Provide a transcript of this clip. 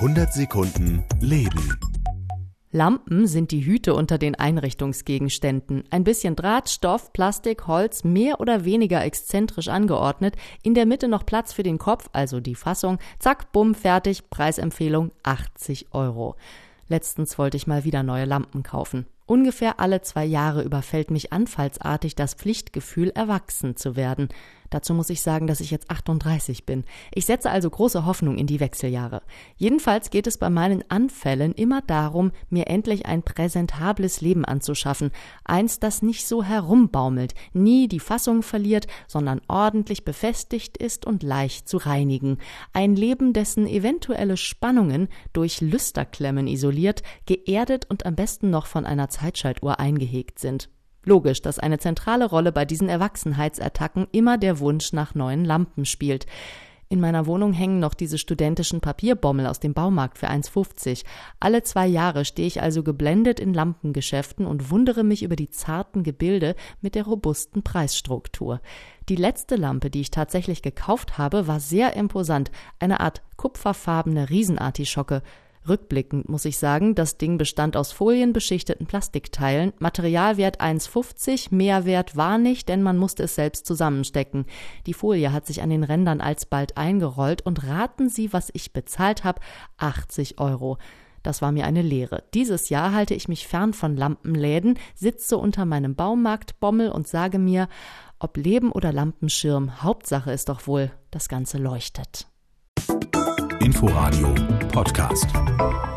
100 Sekunden Leben. Lampen sind die Hüte unter den Einrichtungsgegenständen. Ein bisschen Draht, Stoff, Plastik, Holz, mehr oder weniger exzentrisch angeordnet. In der Mitte noch Platz für den Kopf, also die Fassung. Zack, bumm, fertig. Preisempfehlung 80 €. Letztens wollte ich mal wieder neue Lampen kaufen. Ungefähr alle 2 Jahre überfällt mich anfallsartig das Pflichtgefühl, erwachsen zu werden. Dazu muss ich sagen, dass ich jetzt 38 bin. Ich setze also große Hoffnung in die Wechseljahre. Jedenfalls geht es bei meinen Anfällen immer darum, mir endlich ein präsentables Leben anzuschaffen. Eins, das nicht so herumbaumelt, nie die Fassung verliert, sondern ordentlich befestigt ist und leicht zu reinigen. Ein Leben, dessen eventuelle Spannungen durch Lüsterklemmen isoliert, geerdet und am besten noch von einer Zeitschaltuhr eingehegt sind. Logisch, dass eine zentrale Rolle bei diesen Erwachsenheitsattacken immer der Wunsch nach neuen Lampen spielt. In meiner Wohnung hängen noch diese studentischen Papierbommel aus dem Baumarkt für 1,50 €. Alle 2 Jahre stehe ich also geblendet in Lampengeschäften und wundere mich über die zarten Gebilde mit der robusten Preisstruktur. Die letzte Lampe, die ich tatsächlich gekauft habe, war sehr imposant, eine Art kupferfarbene Riesenartischocke. Rückblickend muss ich sagen, das Ding bestand aus folienbeschichteten Plastikteilen, Materialwert 1,50 €, Mehrwert war nicht, denn man musste es selbst zusammenstecken. Die Folie hat sich an den Rändern alsbald eingerollt und raten Sie, was ich bezahlt habe, 80 €. Das war mir eine Lehre. Dieses Jahr halte ich mich fern von Lampenläden, sitze unter meinem Baumarktbommel und sage mir, ob Leben oder Lampenschirm, Hauptsache ist doch wohl, das Ganze leuchtet. Inforadio Podcast.